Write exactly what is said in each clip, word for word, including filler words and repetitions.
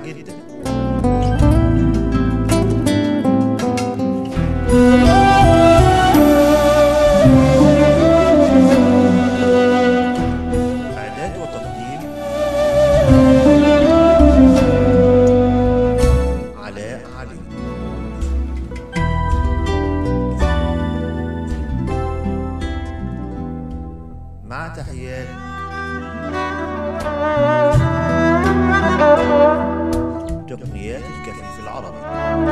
جدا. إعداد وتقديم علاء علي. مع تحيات تقنيات الكفيف العربي.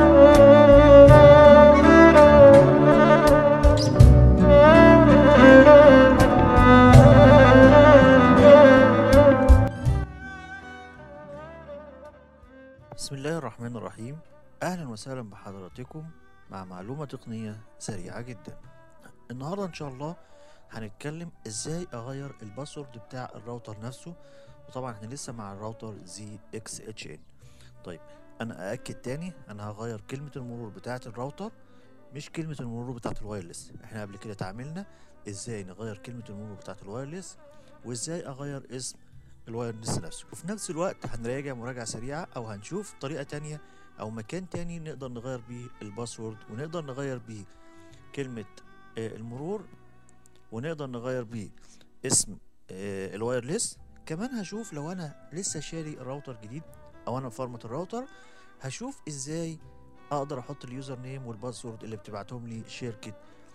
بسم الله الرحمن الرحيم. أهلا وسهلا بحضراتكم مع معلومة تقنية سريعة جدا. النهاردة إن شاء الله هنتكلم إزاي أغير الباسورد بتاع الراوتر نفسه، وطبعا احنا لسه مع الراوتر زي إكس إتش إن. طيب أنا أأكد تاني، أنا هغير كلمة المرور بتاعة الراوتر مش كلمة المرور بتاعة الوايرلس. احنا قبل كده اتعاملنا إزاي نغير كلمة المرور بتاعة الوايرلس وإزاي أغير اسم الوايرلس نفسه، وفي نفس الوقت هنراجع مراجعة سريعة أو هنشوف طريقة تانية أو مكان تاني نقدر نغير بيه الباسورد، ونقدر نغير بيه كلمة آه المرور، ونقدر نغير بيه اسم آه الوايرلس. كمان هشوف لو أنا لسه شاري الراوتر جديد أو أنا مفرمت الراوتر، هشوف إزاي أقدر أحط اليوزر نيم والباسورد اللي بتبعتهم لي شركة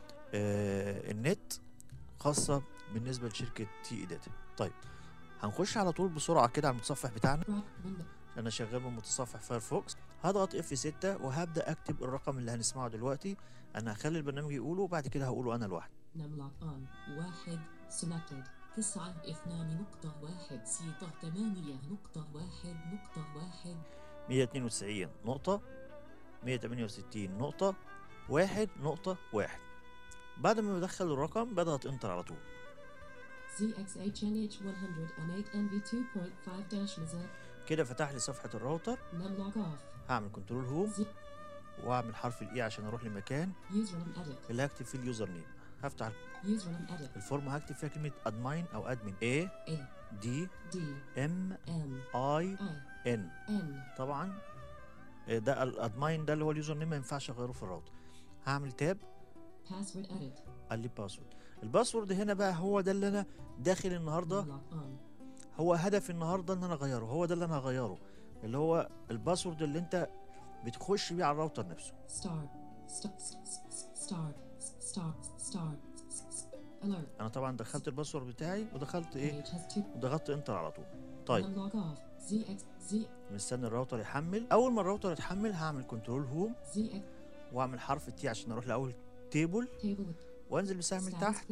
آه النت خاصة بالنسبة لشركة تي اي داتا. طيب هنخش على طول بسرعة كده على المتصفح بتاعنا. أنا شغال بمتصفح فايرفوكس. هضغط اف ستة وهبدأ أكتب الرقم اللي هنسمعه دلوقتي. أنا هخلي البرنامج يقوله وبعد كده هقوله أنا لوحدي. نملك آن واحد سلكتد تسعة اثنان نقطة واحد ستة ثمانية نقطة واحد نقطة واحد مية اتنين وتسعين نقطة مية تمانية وستين نقطة واحد نقطة واحد. بعد ما بدخل الرقم بضغط انتر على طول. زي إكس إتش إن إتش مية وثمانية إن في اثنين فاصلة خمسة مزاج. كده فتح لي صفحة الراوتر. نملك أوف. هعمل كنترول هوم واعمل حرف الاي عشان اروح لمكان اللي هكتب فيه اليوزر نيم. هفتح الفورم هكتب فيها كلمة ادمين او ادمن A D M I N. طبعا ده الادمين ده اللي هو اليوزر نيم، ما ينفعش اغيره في الراوتر. هعمل تاب باسورد اديت. قال لي باسورد. الباسورد هنا بقى هو ده اللي انا داخل النهارده، هو هدفي النهارده ان انا اغيره، هو ده اللي انا هغيره، اللي هو الباسورد اللي انت بتخش بيه على الراوتر نفسه. ستارت ستارت ستارت ستارت ستارت اليرت. انا طبعا دخلت الباسورد بتاعي ودخلت ايه وضغطت انتر على طول. طيب مستني الراوتر يحمل. اول ما الراوتر يتحمل هعمل كنترول هوم واعمل حرف التي عشان اروح لاول تيبل وانزل بسهم لتحت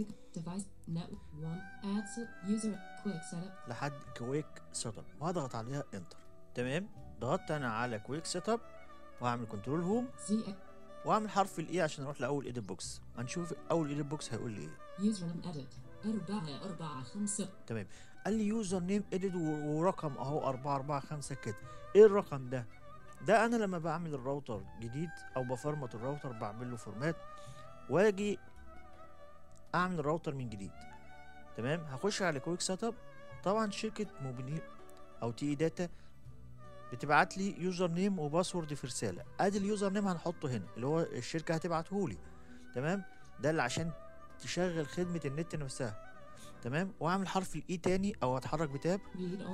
لحد كويك سيت اب وهضغط عليها انتر. تمام، ضغطت انا على كويك سيت اب وهعمل كنترول هوم واعمل حرف الاي عشان اروح لاول ايديت بوكس. هنشوف اول ايديت بوكس هيقول لي ايه. يوزر نيم اديت أربعة أربعة خمسة. تمام، قال لي يوزر نيم اديت ورقم اهو أربعة أربعة خمسة كده. ايه الرقم ده؟ ده انا لما بعمل الراوتر جديد او بفرمت الراوتر بعمل له فورمات واجي اعمل الراوتر من جديد. تمام، هخش على كويك سيت اب. طبعا شركه موبينيل او تي اي داتا بتبعت لي يوزر نيم وباسورد في رساله. ادي اليوزر نيم هنحطه هنا اللي هو الشركه هتبعته لي. تمام، ده اللي عشان تشغل خدمه النت نفسها. تمام، واعمل حرف الاي تاني او اتحرك بتاب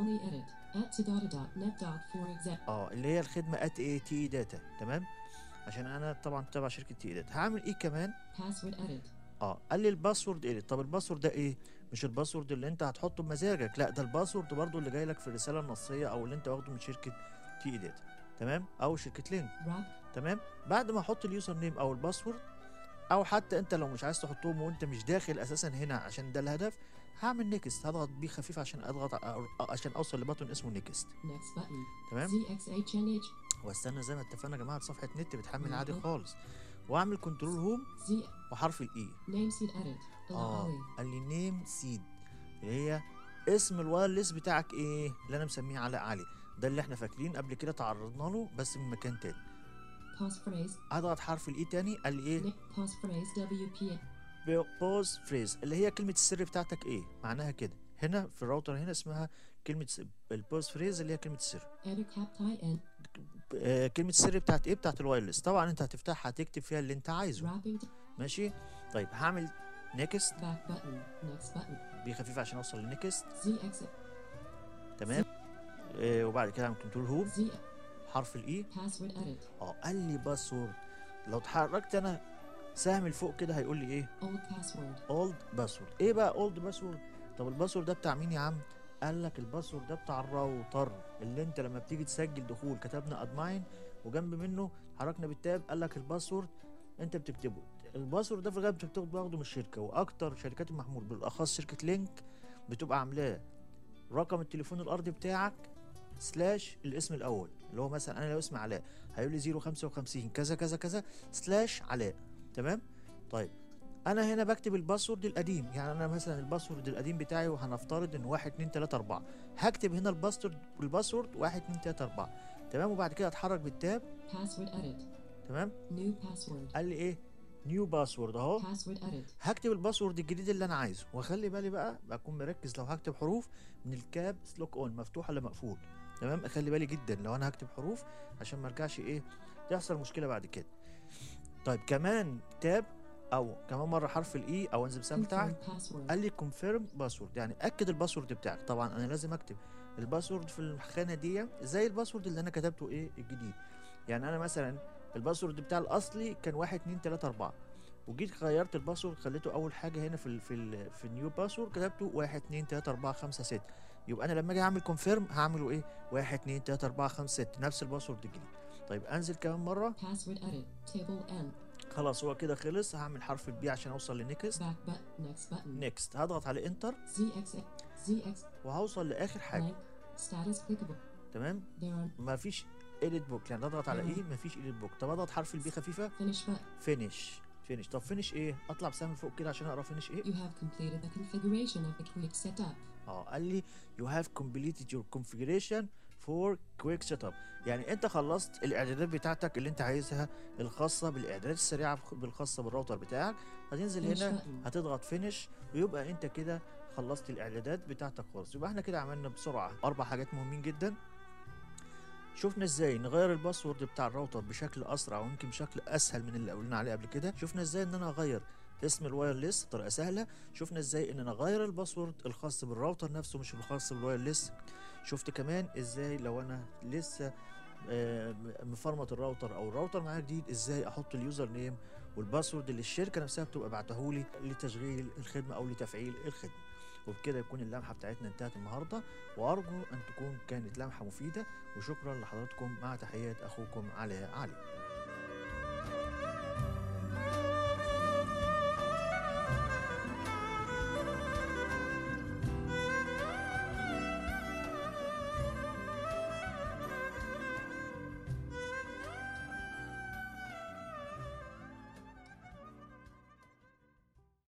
اه اللي هي الخدمه ات اي تي اي داتا. تمام، عشان انا طبعا تبع شركه تي اي داتا. هعمل ايه كمان؟ باسورد اديت. اه قال لي الباسورد ايه؟ طب الباسورد ده ايه؟ مش الباسورد اللي انت هتحطه بمزاجك، لا ده الباسورد برضو اللي جاي لك في الرساله النصيه او اللي انت واخده من شركه تي اي داتا. تمام، او شركه لينك. تمام، بعد ما احط اليوزر نيم او الباسورد، او حتى انت لو مش عايز تحطهم وانت مش داخل اساسا هنا عشان ده الهدف، هعمل نيكست. هضغط بيه خفيف عشان اضغط عشان اوصل لبطن اسمه نيكست. تمام، واستنى زي ما اتفقنا يا جماعه صفحه نت بتحمل عادي خالص، واعمل كنترول هوم وحرف الاي. نيم سيد اديت. اه قال لي نيم سيد اللي هي اسم الوايرلس بتاعك ايه اللي انا مسميه علاء علي. ده اللي احنا فاكرين قبل كده تعرضنا له بس من مكان تاني. باس فريز. اضغط حرف الاي تاني. قال لي ايه؟ باس فريز دبليو بي. باوز فريز اللي هي كلمه السر بتاعتك ايه معناها كده. هنا في الراوتر هنا اسمها كلمه س- الباس فريز اللي هي كلمه السر. edit captai and آه، كلمه السر بتاعت ايه؟ بتاعت الوايرلس. طبعا انت هتفتحها تكتب فيها اللي انت عايزه. wrapping ماشي. طيب هعمل نيكست back button next button بي خفيف عشان اوصل للنيكست. Z exit تمام. آه وبعد كده اعمل كنترول هوم، Z حرف الاي. password edit اه قال لي باسورد. لو اتحركت انا سهم لفوق كده هيقول لي ايه؟ old password اولد باسورد. ايه بقى اولد باسورد؟ طب الباسورد ده بتاع مين يا عم؟ قال لك الباسورد ده بتاع الراوتر اللي انت لما بتيجي تسجل دخول كتبنا ادماين وجنب منه حركنا بالتاب قال لك الباسورد انت بتكتبه. الباسورد ده في الغالب انت بتاخده باخده من الشركه، واكتر شركات المحمول بالاخص شركه لينك بتبقى عاملاه رقم التليفون الارضي بتاعك سلاش الاسم الاول، اللي هو مثلا انا لو اسمي علاء هيقول لي صفر خمسة وخمسين كذا كذا كذا سلاش علاء. تمام. طيب انا هنا بكتب الباسورد القديم، يعني انا مثلا الباسورد القديم بتاعي وهنفترض ان واحد اتنين تلاتة اربعة، هكتب هنا الباسورد الباسورد واحد اتنين تلاتة اربعة. تمام. وبعد كده اتحرك بالتاب. password edit تمام. new password قال لي ايه؟ نيو باسورد اهو. password edit هكتب الباسورد الجديد اللي انا عايزه، واخلي بالي بقى بكون مركز لو هكتب حروف من الكاب لوك اون مفتوح ولا مقفول. تمام. اخلي بالي جدا لو انا هكتب حروف عشان ما ارجعش ايه تحصل مشكله بعد كده. طيب كمان تاب او كمان مره حرف الاي او انزل مثال بتاعك. confirm password قال لي كونفيرم باسورد، يعني اكد الباسورد بتاعك. طبعا انا لازم اكتب الباسورد في الخانه دي زي الباسورد اللي انا كتبته ايه الجديد. يعني انا مثلا الباسورد بتاع الاصلي كان واحد اتنين تلاتة اربعة، وجيت غيرت الباسورد خليته اول حاجه هنا في ال في ال في النيو باسورد كتبته واحد اتنين تلاتة اربعة خمسة ستة. يبقى انا لما اجي اعمل كونفيرم هعمله ايه؟ واحد اتنين تلاتة اربعة خمسة ستة نفس الباسورد الجديد. طيب انزل كمان مره. password edit table N خلاص هو كده خلص. هعمل حرف البي عشان اوصل لنيكست. back button next button نيكست هضغط على انتر Z exit Z exit وهوصل لاخر حاجه. blank status clickable تمام. there are مفيش ايديت بوك، يعني اضغط على ايه مفيش ايديت بوك. طب اضغط حرف البي خفيفه. finish button فينيش فينيش. طب فينيش ايه؟ اطلع بسهم فوق كده عشان اقرا فينيش ايه. you have completed the configuration of the quick setup اه قال لي you have completed your configuration for quick setup، يعني انت خلصت الاعدادات بتاعتك اللي انت عايزها الخاصه بالاعدادات السريعه بالخاصه بالراوتر بتاعك. هتنزل Finish هنا button. هتضغط فينيش ويبقى انت كده خلصت الاعدادات بتاعتك خالص. يبقى احنا كده عملنا بسرعه اربع حاجات مهمين جدا. شفنا ازاي نغير الباسورد بتاع الراوتر بشكل اسرع ويمكن بشكل اسهل من اللي قلنا عليه قبل كده. شفنا ازاي ان انا اغير اسم الوايرلس بطريقه سهله. شفنا ازاي ان انا اغير الباسورد الخاص بالراوتر نفسه مش الخاص بالوايرلس. شفت كمان ازاي لو انا لسه آه، مفرمط الراوتر او الراوتر معايا جديد ازاي احط اليوزر نيم والباسورد اللي الشركه نفسها بتبقى بعتهولي لتشغيل الخدمه او لتفعيل الخدمه. وبكده يكون اللمحه بتاعتنا انتهت النهارده، وارجو ان تكون كانت لمحه مفيده. وشكرا لحضراتكم، مع تحيات اخوكم علاء علي.